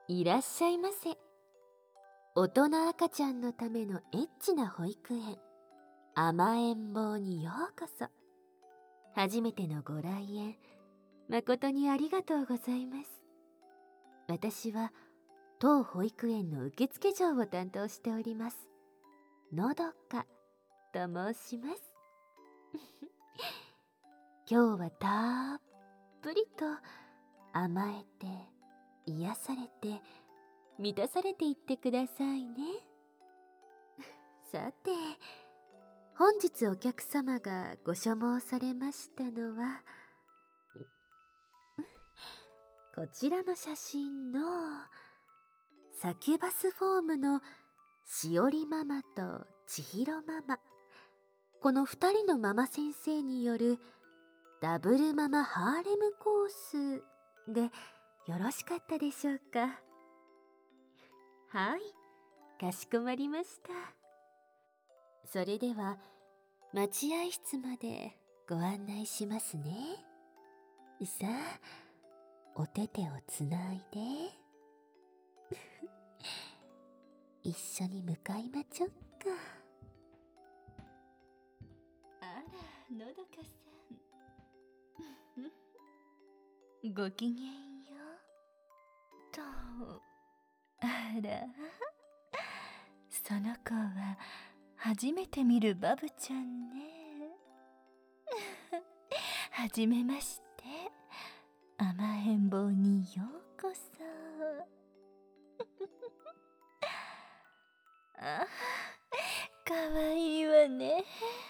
いらっしゃいませ。大人赤ちゃんのためのエッチな保育園、甘えん坊にようこそ。初めてのご来園、誠にありがとうございます。私は当保育園の受付嬢を担当しております。のどかと申します。今日はたっぷりと甘えて癒されて満たされていってくださいね。さて、本日お客様がご所望されましたのはこちらの写真のサキュバスフォームのしおりママとちひろママ、この2人のママ先生によるダブルママハーレムコースでよろしかったでしょうか。はい、かしこまりました。それでは待合室までご案内しますね。さあ、お手手をつないで一緒に向かいまちょっか。 あら、のどかさんごきげんようと。あら、その子は初めて見るバブちゃんね。はじめまして、甘えん坊にようこそ。あ、かわいいわね。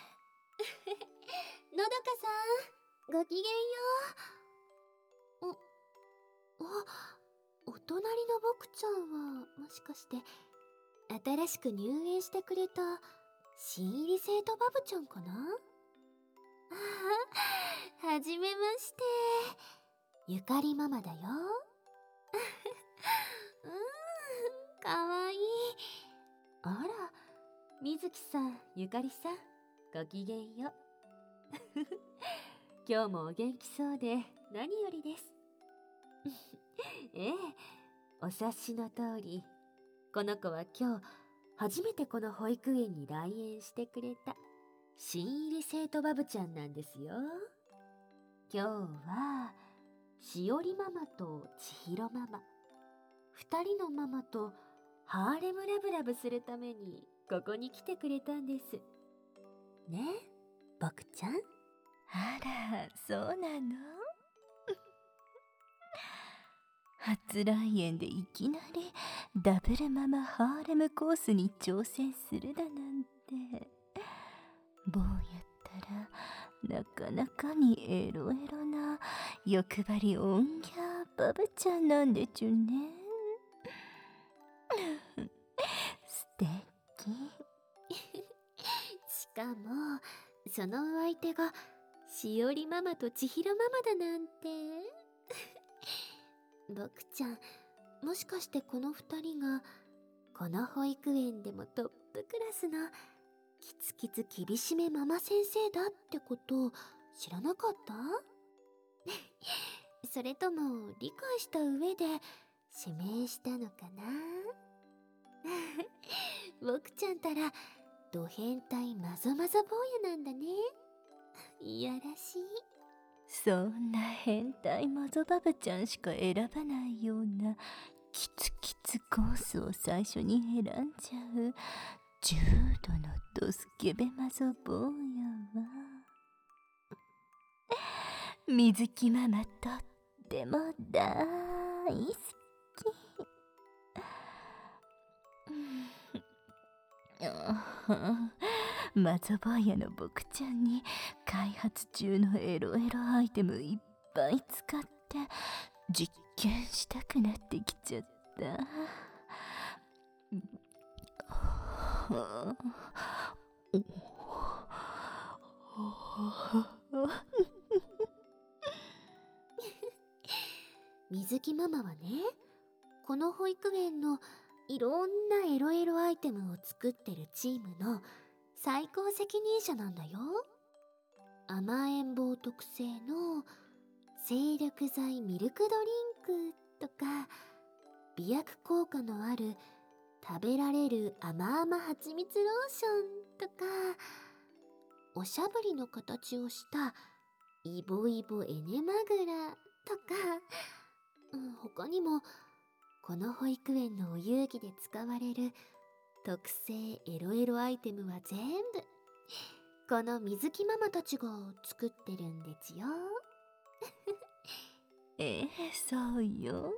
のどかさん、ごきげんよう。お隣の僕ちゃんはもしかして新しく入園してくれた新入り生徒バブちゃんかな。はじめまして、ゆかりママだよ。かわいい。あら、みずきさん、ゆかりさん、ごきげんよう。今日もお元気そうで何よりです。ええ、お察しの通り、この子は今日初めてこの保育園に来園してくれた新入り生徒バブちゃんなんですよ。今日はしおりママとちひろママ、2人のママとハーレムラブラブするためにここに来てくれたんです。ねえ、僕ちゃん。 あら、そうなの？初来園でいきなりダブルママハーレムコースに挑戦するだなんて、坊やったらなかなかにエロエロな欲張りオンギャーバブちゃんなんでちゅね。素敵。 しかもそのお相手がしおりママとちひろママだなんて。僕ちゃん、もしかしてこの2人がこの保育園でもトップクラスのキツキツ厳しめママ先生だってこと知らなかった？それとも理解した上で指名したのかな。僕ちゃんたらド変態マゾマゾ坊やなんだね。いやらしい。 そんな変態マゾバブちゃんしか選ばないようなキツキツコースを最初に選んじゃう重度のドスケベマゾ坊やは水木ママとっても大好き。マゾ坊やの僕ちゃんに開発中のエロエロアイテムいっぱい使って実験したくなってきちゃった。 水木ママはね、この保育園のいろんなエロエロアイテムを作ってるチームの最高責任者なんだよ。甘えん坊特製の精力剤ミルクドリンクとか、 美薬効果のある食べられる甘々蜂蜜ローションとか、おしゃぶりの形をしたイボイボエネマグラとか、他にもこの保育園のお遊戯で使われる特製エロエロアイテムは全部この水木ママたちが作ってるんですよ。 そうよ。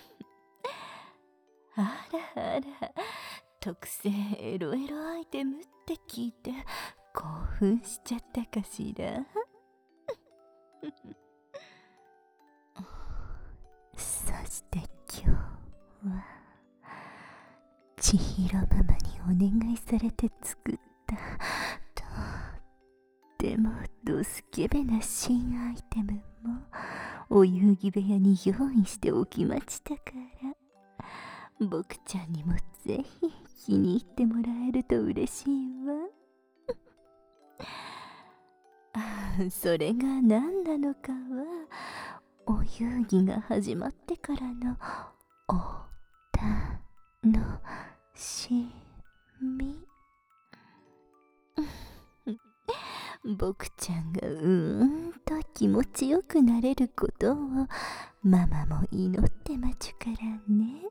あらあら、特製エロエロアイテムって聞いて興奮しちゃったかしら。そして今日は千尋ママにお願いされて作ったとってもドスケベな新アイテムもお遊戯部屋に用意しておきましたから、僕ちゃんにもぜひ気に入ってもらえると嬉しいわ。それが何なのかはお遊戯が始まってからのお楽しみ。僕ちゃんがと気持ちよくなれることをママも祈ってまちゅからね。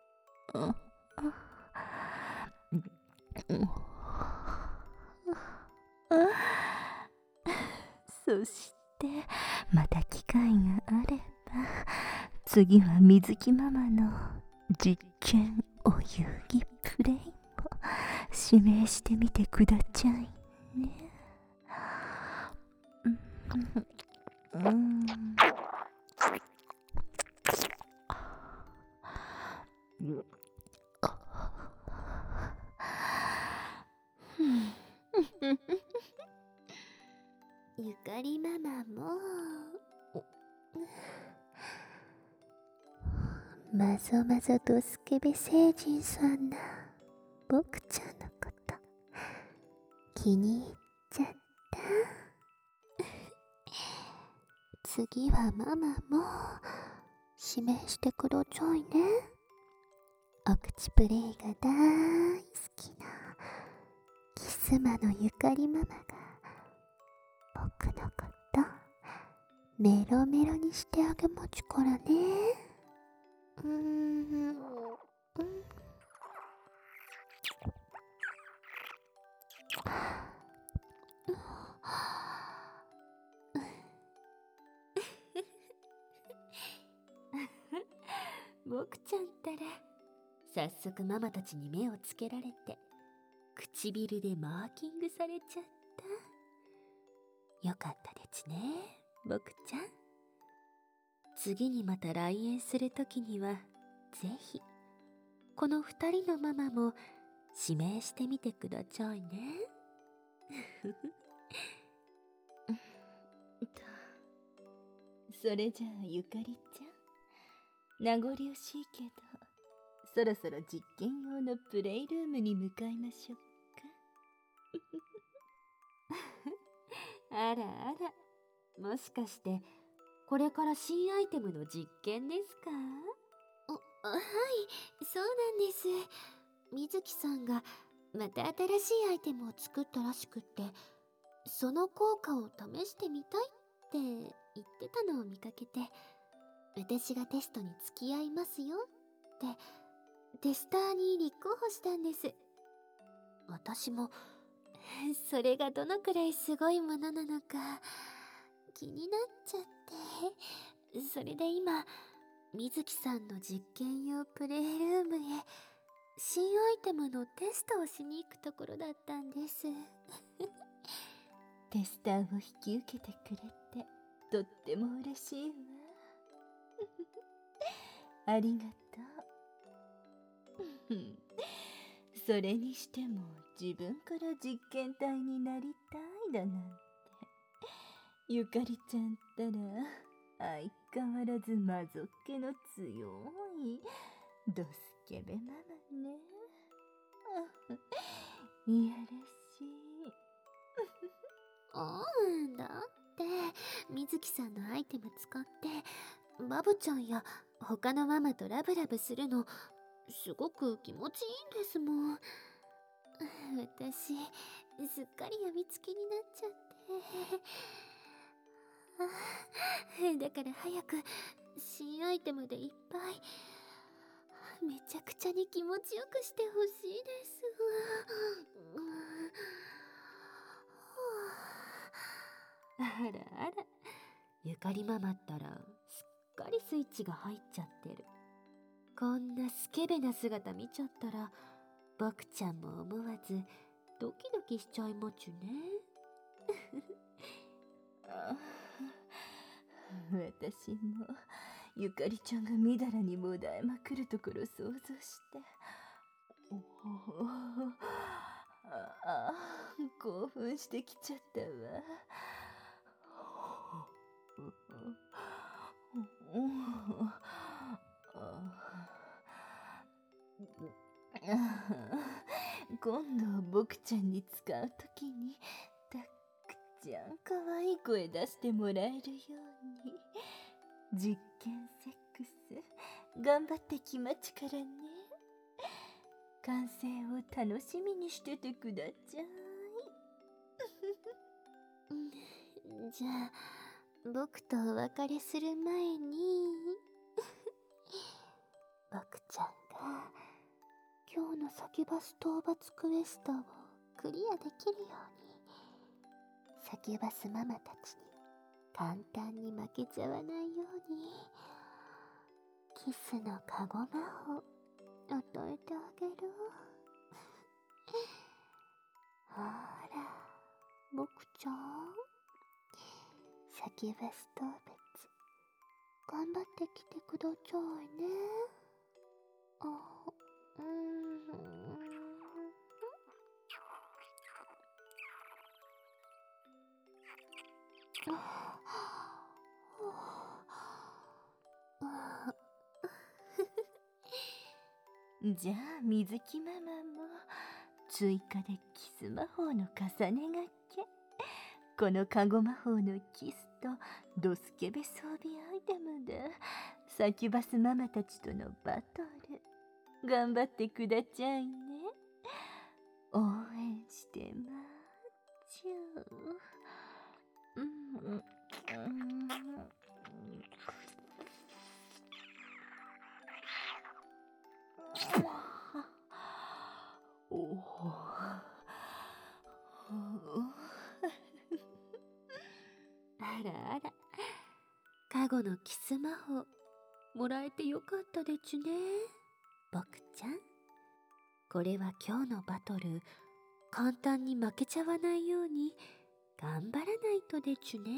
そしてまた機会があれば次は水木ママの実験お遊戯プレイも指名してみてくだちゃいね。 ゆかりママもまぞまぞドスケベ星人さんな僕ちゃんのこと気に入っちゃった。次はママも指名してくだちゃいね。お口プレイが大好きなキスマのゆかりママが僕のことメロメロにしてあげまちゅからね。僕ちゃんったら早速ママたちに目をつけられて唇でマーキングされちゃった。よかったですね、僕ちゃん。次にまた来園するときにはぜひこの二人のママも指名してみてくださいね。 それじゃあゆかりちゃん、名残惜しいけどそろそろ実験用のプレイルームに向かいましょうか。あらあら、もしかしてこれから新アイテムの実験ですか？はい、そうなんです。水木さんがまた新しいアイテムを作ったらしくって、その効果を試してみたいって言ってたのを見かけて、私がテストに付き合いますよってテスターに立候補したんです。私もそれがどのくらいすごいものなのか気になっちゃって、それで今水木さんの実験用プレイルームへ新アイテムのテストをしに行くところだったんです。 テスターを引き受けてくれてとっても嬉しいわ。ありがとう。それにしても自分から実験体になりたいだなんて、ゆかりちゃんったら相変わらず魔族気の強いドスケベママね。いやらしい。 だって水木さんのアイテム使ってバブちゃんや他のママとラブラブするのすごく気持ちいいんですもん。私すっかりやみつきになっちゃってだから早く新アイテムでいっぱいめちゃくちゃに気持ちよくしてほしいです。あらあら、ゆかりママったらすっかりスイッチが入っちゃってる。こんなスケベな姿見ちゃったら僕ちゃんも思わずドキドキしちゃいまちゅね。 私もゆかりちゃんがみだらにもだえまくるところ想像して興奮してきちゃったわ。今度僕ちゃんに使うときにたっくちゃん可愛い声出してもらえるように実験セックス頑張ってきまちからね。完成を楽しみにしててくだちゃい。 じゃあ僕とお別れする前に僕ちゃんが今日のサキュバス討伐クエストをクリアできるようにサキュバスママたちに簡単に負けちゃわないようにキスのカゴ魔法与えてあげる。ほら僕ちゃん、サキュバス討伐頑張ってきてくだちゃいね。 じゃあ水木ママも追加でキス魔法の重ねがけ。このカゴ魔法のキスとドスケベ装備アイテムでサキュバスママたちとのバトル頑張ってくだちゃいね。応援してまーちゅあらあら、カゴのキス魔法もらえてよかったでちゅね。僕ちゃん、これは今日のバトル簡単に負けちゃわないように頑張らないとでちゅね。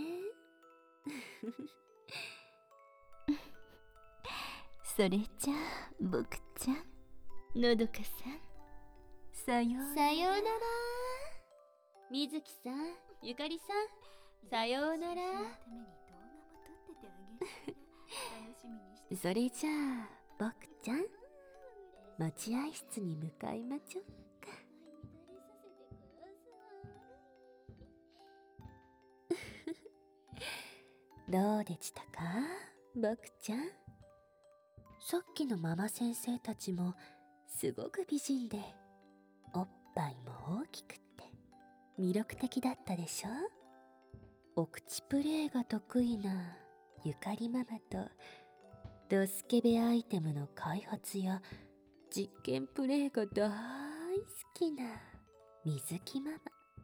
それじゃあ僕ちゃん、のどかさん、さようなら。 さようなら。水木さん、ゆかりさん、さようなら。それじゃあ僕ちゃん、待合室に向かいまちょっか。どうでしたか僕ちゃん。さっきのママ先生たちもすごく美人でおっぱいも大きくって魅力的だったでしょ。お口プレイが得意なゆかりママとドスケベアイテムの開発や実験プレイが大好きな水木ママ。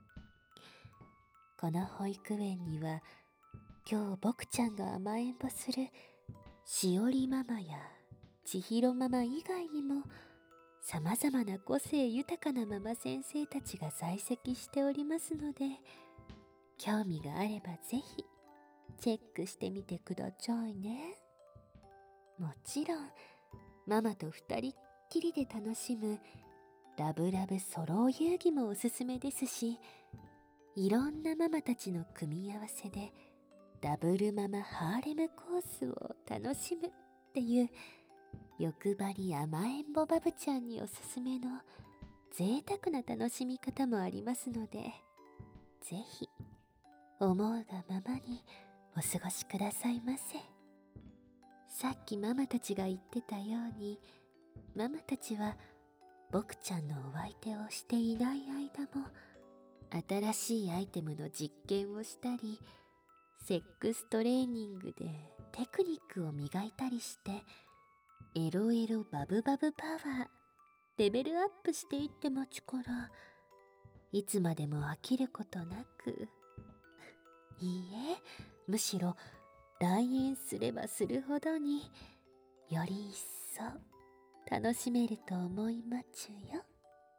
この保育園には今日僕ちゃんが甘えんぼするしおりママやちひろママ以外にもさまざまな個性豊かなママ先生たちが在籍しておりますので、興味があればぜひチェックしてみてくださいね。もちろんママと二人っきりで楽しむラブラブソロ遊戯もおすすめですし、いろんなママたちの組み合わせでダブルママハーレムコースを楽しむっていう欲張り甘えんぼバブちゃんにおすすめの贅沢な楽しみ方もありますので、ぜひ思うがままにお過ごしくださいませ。 さっきママたちが言ってたように、ママたちは僕ちゃんのお相手をしていない間も新しいアイテムの実験をしたり、セックストレーニングでテクニックを磨いたりして、エロエロバブバブパワーレベルアップしていってまちから、いつまでも飽きることなく、いいえ、むしろ来園すればするほどにより一層楽しめると思いまちゅよ。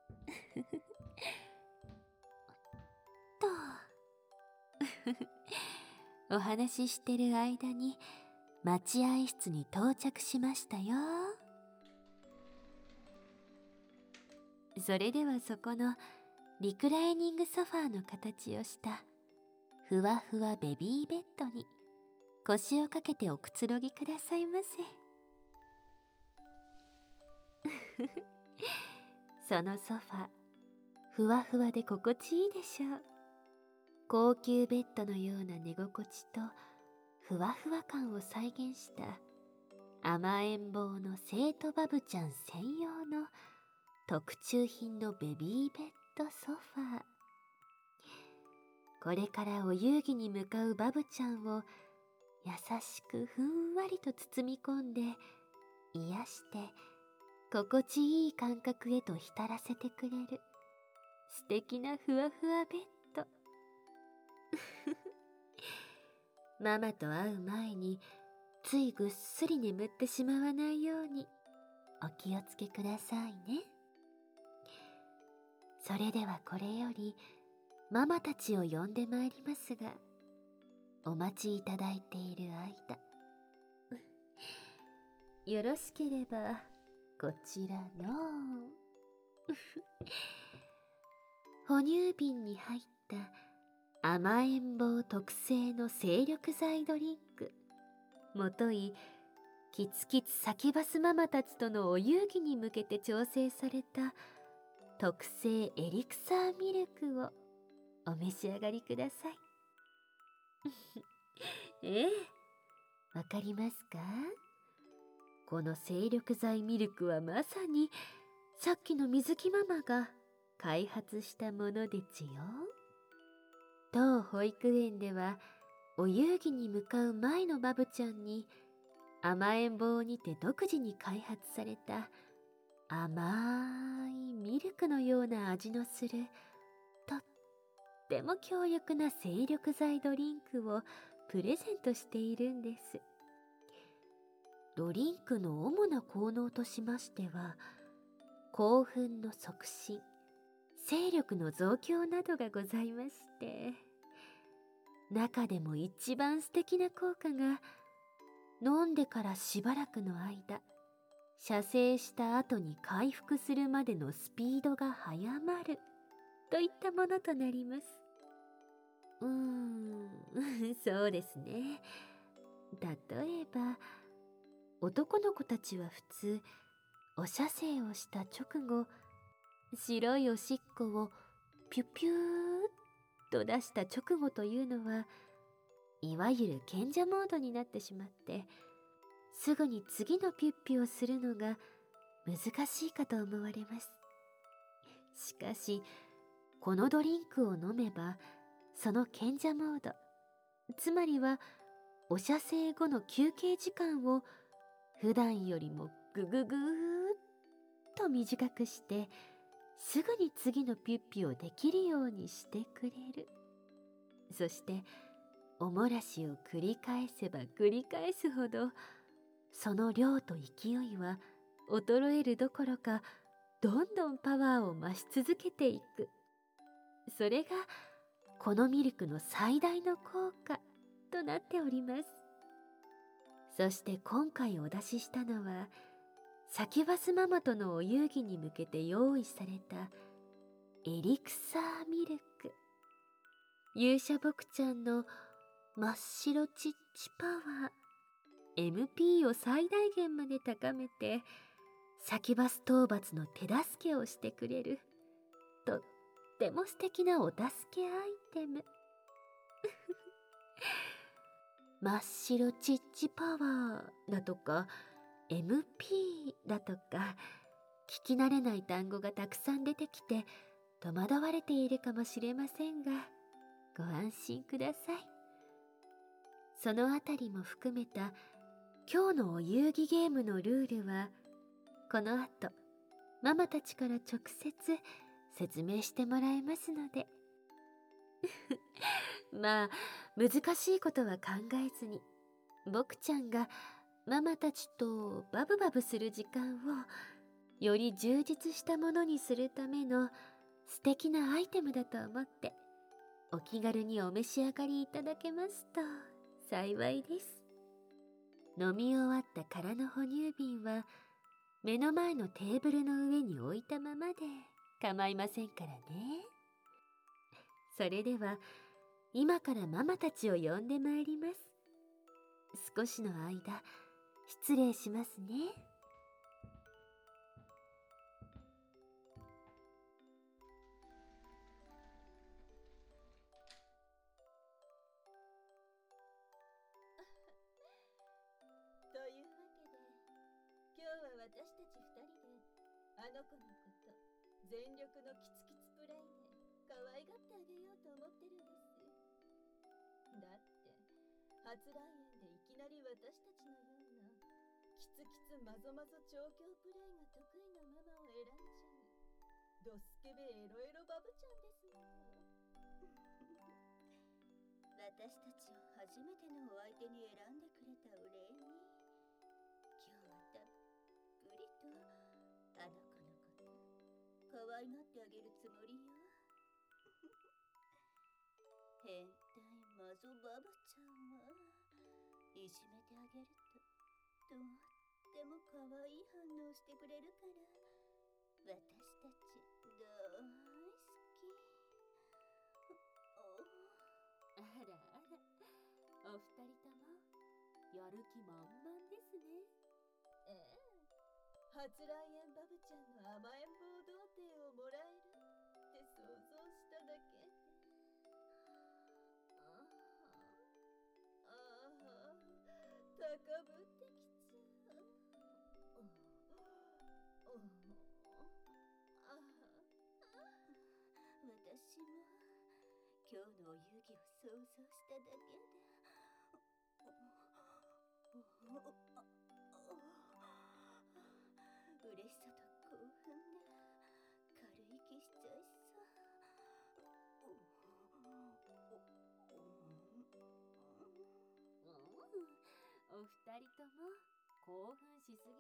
とお話ししてる間に待合室に到着しましたよ。それではそこのリクライニングソファーの形をしたふわふわベビーベッドに腰をかけておくつろぎくださいませ。そのソファ、ふわふわで心地いいでしょう。高級ベッドのような寝心地とふわふわ感を再現した甘えん坊の生徒バブちゃん専用の特注品のベビーベッドソファー。これからお遊戯に向かうバブちゃんを優しくふんわりと包み込んで癒して心地いい感覚へと浸らせてくれる素敵なふわふわベッド。ママと会う前についぐっすり眠ってしまわないようにお気をつけくださいね。それではこれよりママたちを呼んでまいりますが、お待ちいただいている間、よろしければこちらの哺乳瓶に入った甘えん坊特製の精力剤ドリンク、もといキツキツサキバスママたちとのお遊戯に向けて調整された特製エリクサーミルクをお召し上がりください。ええ、わかりますか？この精力剤ミルクはまさにさっきの水木ママが開発したものでちよ。当保育園ではお遊戯に向かう前のバブちゃんに甘えん坊にて独自に開発された甘いミルクのような味のするとっても強力な精力剤ドリンクをプレゼントしているんです。ドリンクの主な効能としましては、興奮の促進、精力の増強などがございまして、中でも一番素敵な効果が、飲んでからしばらくの間、射精した後に回復するまでのスピードが速まるといったものとなります。そうですね。例えば、男の子たちは普通、お射精をした直後、白いおしっこをピュピューっと出した直後というのは、いわゆる賢者モードになってしまって、すぐに次のピュッピュをするのが難しいかと思われます。しかし、このドリンクを飲めば、その賢者モード、つまりはお射精後の休憩時間を普段よりもぐぐぐーっと短くして、すぐに次のピュッピをできるようにしてくれる。そしておもらしを繰り返せば繰り返すほど、その量と勢いは衰えるどころか、どんどんパワーを増し続けていく。それがこのミルクの最大の効果となっております。そして今回お出ししたのは、サキュバスママとのお遊戯に向けて用意されたエリクサーミルク。勇者僕ちゃんの真っ白ちっちパワー MP を最大限まで高めて、サキュバス討伐の手助けをしてくれるとっても素敵なお助けアイテム。 真っ白チッチパワーだとか MP だとか、聞き慣れない単語がたくさん出てきて戸惑われているかもしれませんが、ご安心ください。そのあたりも含めた今日のお遊戯ゲームのルールは、この後ママたちから直接説明してもらいますのでまあ難しいことは考えずに、僕ちゃんがママたちとバブバブする時間をより充実したものにするための素敵なアイテムだと思ってお気軽にお召し上がりいただけますと幸いです。飲み終わった空の哺乳瓶は目の前のテーブルの上に置いたままで構いませんからね。それでは今からママたちを呼んでまいります。少しの間失礼しますね。 というわけで、今日は私たち2人であの子のこと全力のキツキツプレイで可愛がってあげようと思ってるんです。だって初来園でいきなり私たちのようなキツキツマゾマゾ調教プレイが得意なママを選んじゃうドスケベエロエロバブちゃんですもの。私たちを初めてのお相手に選んでくれたお礼に、今日はたっぷりとあの子のこと可愛がってあげるつもりよ。変態マゾバブちゃんはいじめてあげるとっても可愛い反応してくれるから、私たち大好き。 あらあら、お二人ともやる気満々ですね。 ええ、初来園バブちゃんの甘えん坊童貞をもらえるって想像しただけで、ああ、高ぶってきちゃう。私も今日のお遊戯を想像しただけで嬉しさと興奮で軽い気しちゃいそう。 お二人とも興奮しすぎです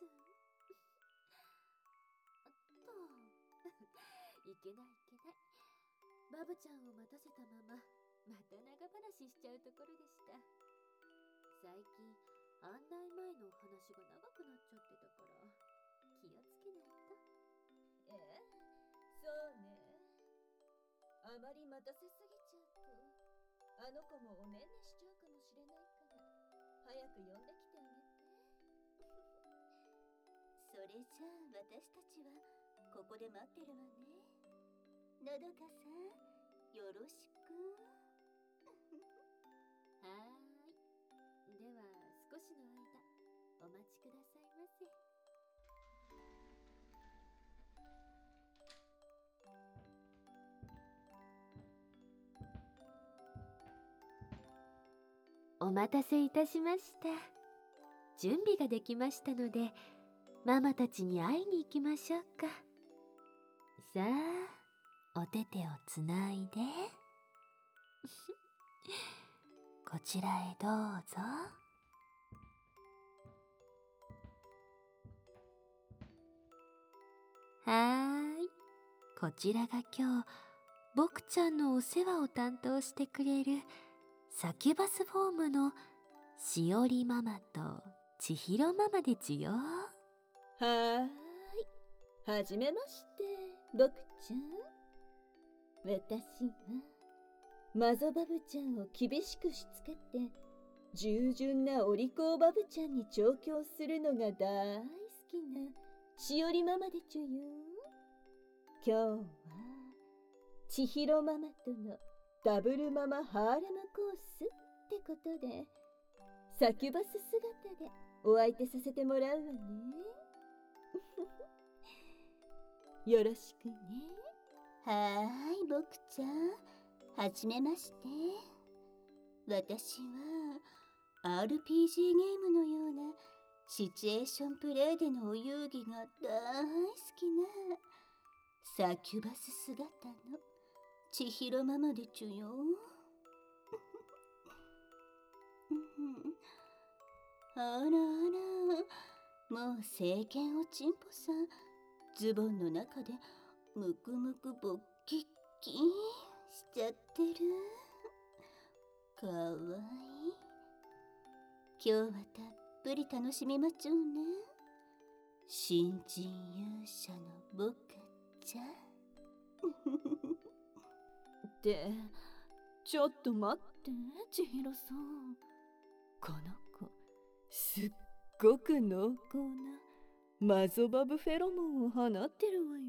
あっといけないいけない。バブちゃんを待たせたまままた長話しちゃうところでした。最近案内前のお話が長くなっちゃってたから気をつけないと。 ええ、そうね。あまり待たせすぎちゃうとあの子もおねんねしちゃうかもしれないから早く呼んできてあげて。それじゃあ私たちはここで待ってるわね。のどかさんよろしく。 はーい。では少しの間お待ちくださいませ。お待たせいたしました。準備ができましたのでママたちに会いに行きましょうか。さあお手手をつないでこちらへどうぞ。はーい。こちらが今日僕ちゃんのお世話を担当してくれるサキュバスフォームのしおりママとちひろママでちゅよ。 はーい。はじめまして、僕ちゃん。私はマゾバブちゃんを厳しくしつけて従順なお利口バブちゃんに調教するのが大好きなしおりママでちゅよ。今日はちひろママとのダブルママハーレムコースってことでサキュバス姿でお相手させてもらうわね。よろしくね。 はーい、僕ちゃん。はじめまして。私は RPG ゲームのようなシチュエーションプレイでのお遊戯が大好きなサキュバス姿の千尋ママでちゅよ。あらあら、もう政権おちんぽさん、ズボンの中でむくむくぼっきっきしちゃってる。かわいい。今日はたっぷり楽しみまちょうね。新人勇者の僕ちゃん。 で、ちょっと待って、千尋さん。この子、すっごく濃厚なマゾバブフェロモンを放ってるわよ。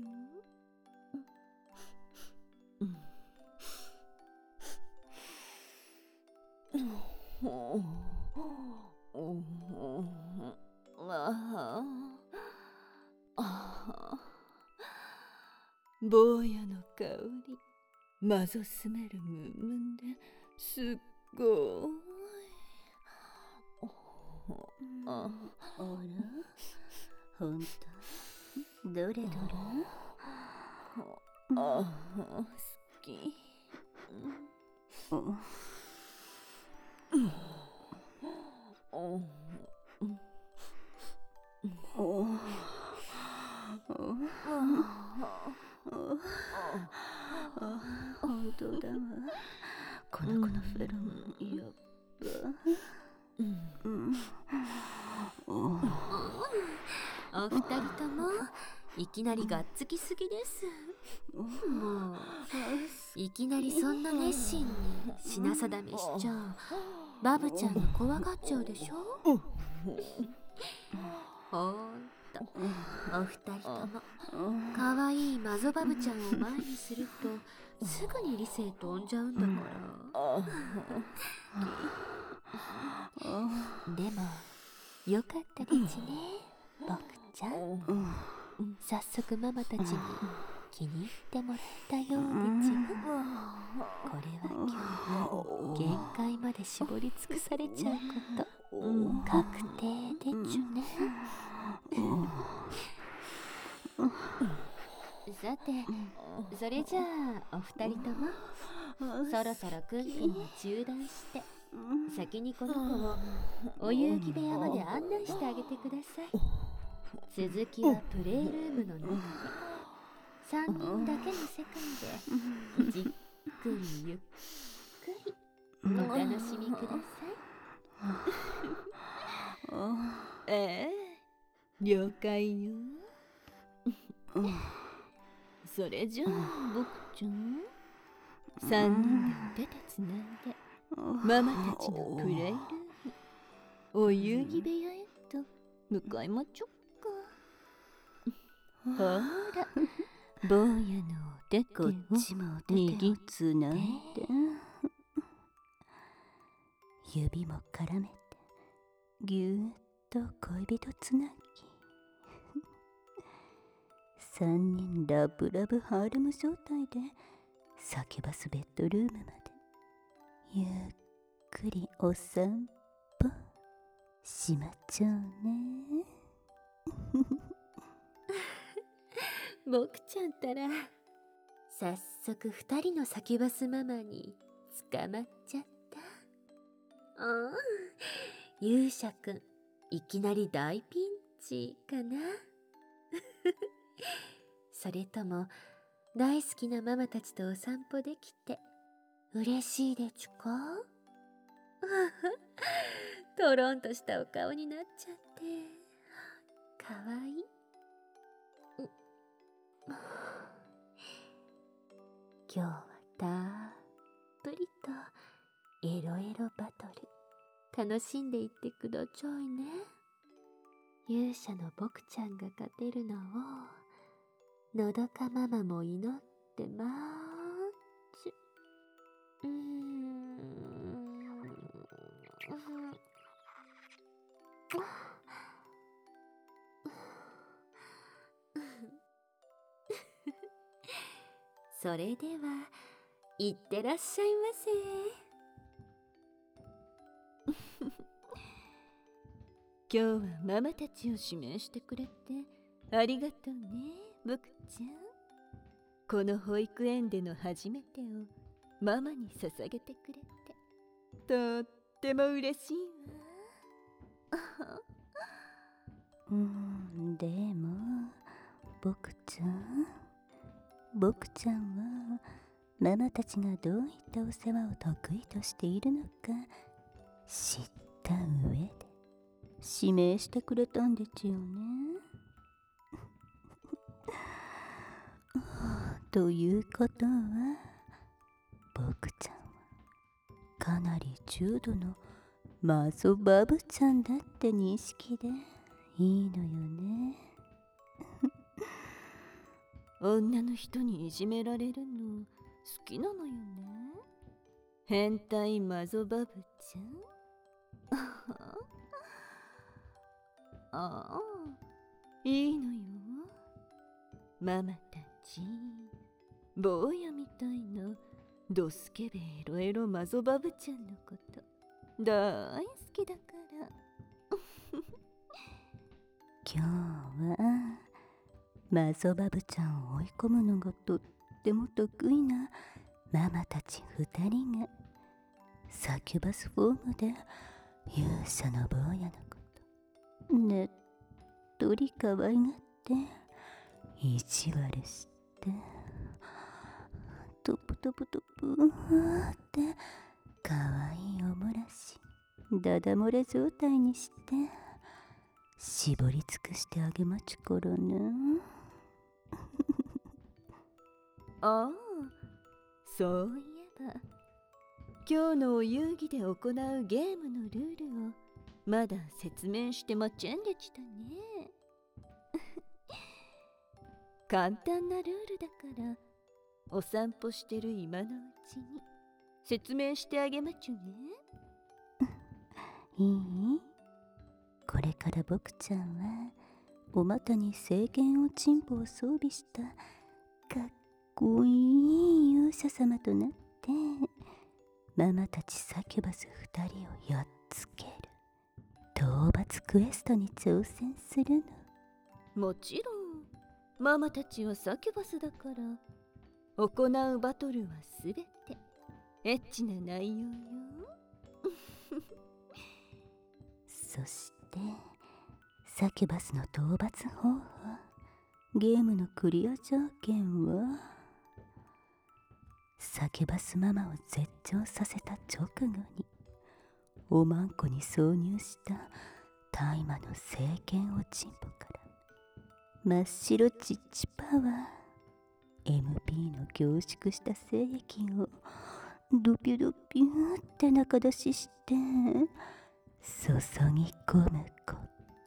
坊やの香り、マゾスメルムンムンですっごい。 あら、ほんと？どれどれ？ 好き。 ほんとだわ。この子のフェロモン、やっぱ。 お二人ともいきなりがっつきすぎです。もういきなりそんな熱心に品定めしちゃバブちゃんが怖がっちゃうでしょ。ほんとお二人ともかわいいマゾバブちゃんを前にするとすぐに理性飛んじゃうんだから。でもよかったですね、僕ちゃん。早速ママたちに気に入ってもらえたようでちゅ。これは今日限界まで絞り尽くされちゃうこと確定でちゅね。さて、それじゃあお二人ともそろそろクンクンを中断して先にこの子をお遊戯部屋まで案内してあげてください。続きはプレイルームの中で3人だけの世界でじっくりゆっくりお楽しみください。 了解よ。それじゃあ僕ちゃん、3人でお手手つないでママたちのプレイルーム、お遊戯部屋へと向かいまちょっか。ほら、坊やのお手手をこっちもお手手を握っつないで、指も絡めてぎゅーっと恋人つなぎ。3人ラブラブハーレム状態でサキュバスベッドルームまでゆっくりお散歩しまちょうね。 僕ちゃんたら早速2人のサキュバスママに捕まっちゃった。勇者くんいきなり大ピンチかな。それとも大好きなママたちとお散歩できて嬉しいでちゅか。トロンとしたお顔になっちゃってかわいい。今日はたっぷりとエロエロバトル楽しんでいってくだちゃいね。勇者の僕ちゃんが勝てるのをのどかママも祈ってまーちゅ。 それでは、いってらっしゃいませ。 今日はママたちを指名してくれてありがとうね、僕ちゃん。この保育園での初めてをママに捧げてくれてとっても嬉しいわ。 でも僕ちゃんはママたちがどういったお世話を得意としているのか知った上で指名してくれたんでちゅよね。ということは僕ちゃんはかなり重度のマゾバブちゃんだって認識でいいのよね。 女の人にいじめられるの好きなのよね。変態マゾバブちゃん。ああ、いいのよ。ママたち坊やみたいなドスケベエロエロマゾバブちゃんのこと大好きだから。 今日はマゾバブちゃんを追い込むのがとっても得意なママたち2人がサキュバスフォームで勇者の坊やのことねっとり可愛がって意地悪してトプトプトプって可愛いおもらしダダ漏れ状態にして絞り尽くしてあげまちゅからね。 ああ、そういえば今日のお遊戯で行うゲームのルールをまだ説明してまちゃんでしたね。簡単なルールだからお散歩してる今のうちに説明してあげまちゅね。 いい？これから僕ちゃんはお股に聖剣をチンポを装備したかっこいい勇者様となってママたちサキュバス2人をやっつける討伐クエストに挑戦するの。 もちろんママたちはサキュバスだから行うバトルはすべてエッチな内容よ。 そしてサキュバスの討伐方法ゲームのクリア条件はサキュバスママを絶頂させた直後におまんこに挿入した大麻の聖剣をチンポから真っ白チッチパワー MP の凝縮した精液をドピュドピューって中出しして注ぎ込むこと。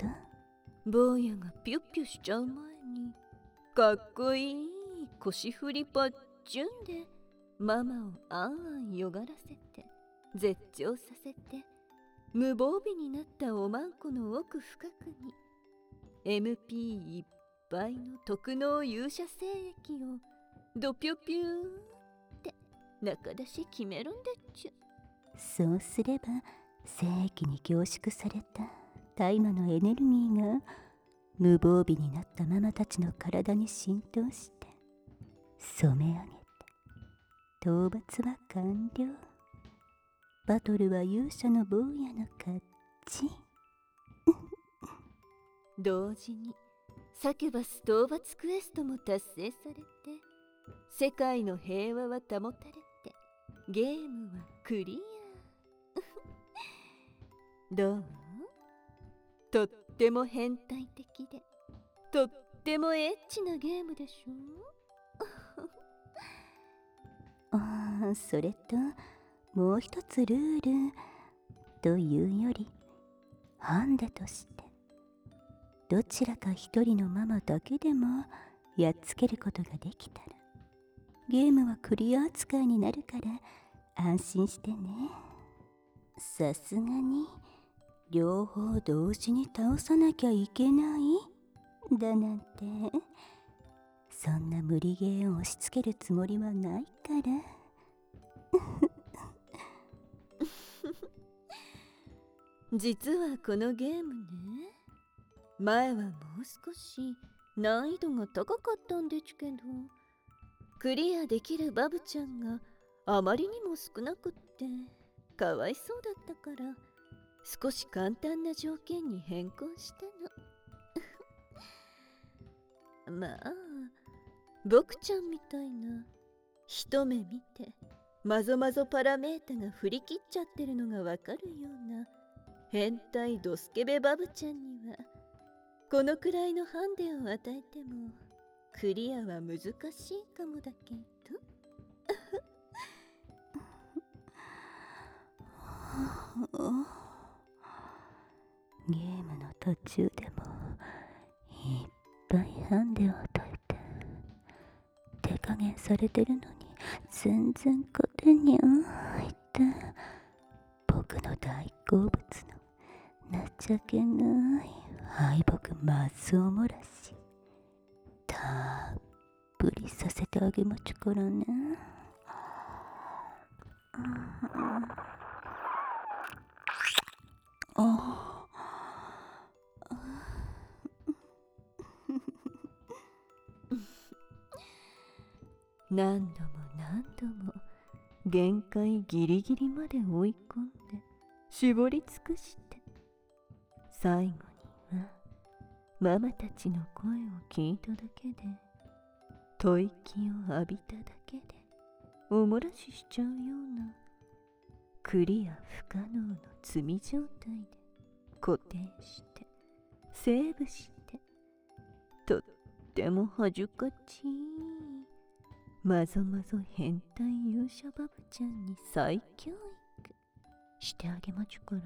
坊やがピュッピュしちゃう前にかっこいい腰振りパッチュンでママをあんあんよがらせて絶頂させて無防備になったおまんこの奥深くに MP いっぱいの特納勇者精液をドピュピューって中出し決めるんでっちゅ。 そうすれば精液に凝縮された大麻のエネルギーが無防備になったママたちの体に浸透して染め上げて討伐は完了。バトルは勇者の坊やの勝ち。 同時にサキュバス討伐クエストも達成されて世界の平和は保たれてゲームはクリア。どう？とっても変態的でとってもエッチなゲームでしょ。 ああ、それともう一つルールというよりハンデとしてどちらか一人のママだけでもやっつけることができたらゲームはクリア扱いになるから安心してね。さすがに両方同時に倒さなきゃいけないだなんて、そんな無理ゲーを押し付けるつもりはないから実はこのゲームね、前はもう少し難易度が高かったんですけど、クリアできるバブちゃんがあまりにも少なくってかわいそうだったから、少し簡単な条件に変更したの。まあ僕ちゃんみたいな一目見てマゾマゾパラメータが振り切っちゃってるのがわかるような変態ドスケベバブちゃんには、このくらいのハンデを与えてもクリアは難しいかもだけど。 ゲームの途中でもいっぱいハンデを与えて手加減されてるのに全然勝てにゃいって僕の大好物の情けない敗北マスオもらし、たっぷりさせてあげまちゅからね。 何度も何度も限界ギリギリまで追い込んで絞り尽くして、最後にはママたちの声を聞いただけで、吐息を浴びただけでおもらししちゃうようなクリア不可能の積み状態で固定してセーブして、とっても恥ずかしいマゾマゾ変態勇者バブちゃんに再教育してあげまちゅからね。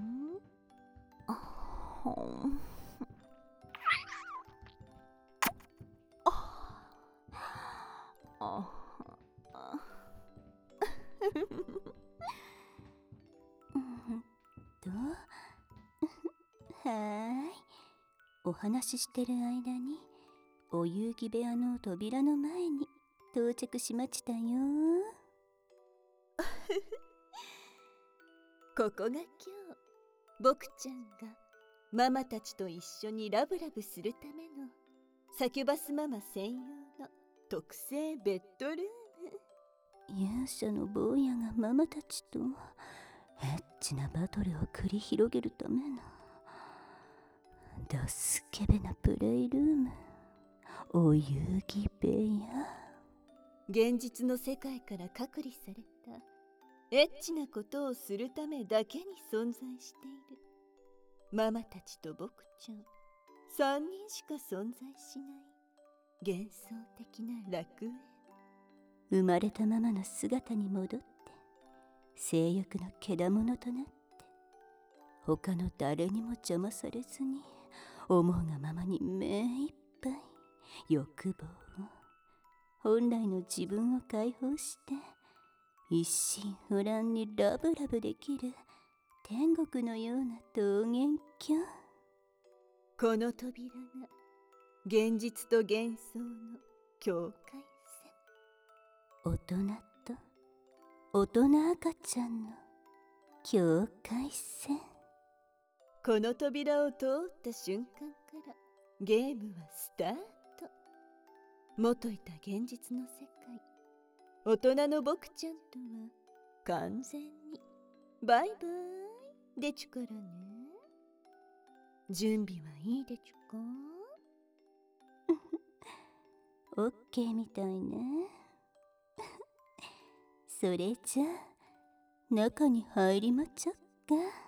はーい、お話ししてる間にお遊戯部屋の扉の前に到着しましたよ。 ここが今日僕ちゃんがママたちと一緒にラブラブするためのサキュバスママ専用の特製ベッドルーム。 勇者の坊やがママたちとエッチなバトルを繰り広げるためのドスケベなプレイルーム、お遊戯部屋。 現実の世界から隔離されたエッチなことをするためだけに存在しているママたちと僕ちゃん3人しか存在しない幻想的な楽園。 生まれたままの姿に戻って性欲のけだものとなって、他の誰にも邪魔されずに思うがままに目いっぱい欲望を、本来の自分を解放して一心不乱にラブラブできる天国のような桃源郷。 この扉が現実と幻想の境界線。 大人と大人赤ちゃんの境界線。 この扉を通った瞬間からゲームはスタート。元いた現実の世界、大人の僕ちゃんとは完全にバイバイでちゅからね。準備はいいでちゅか？ オッケーみたいね。それじゃあ中に入りまちゃっか。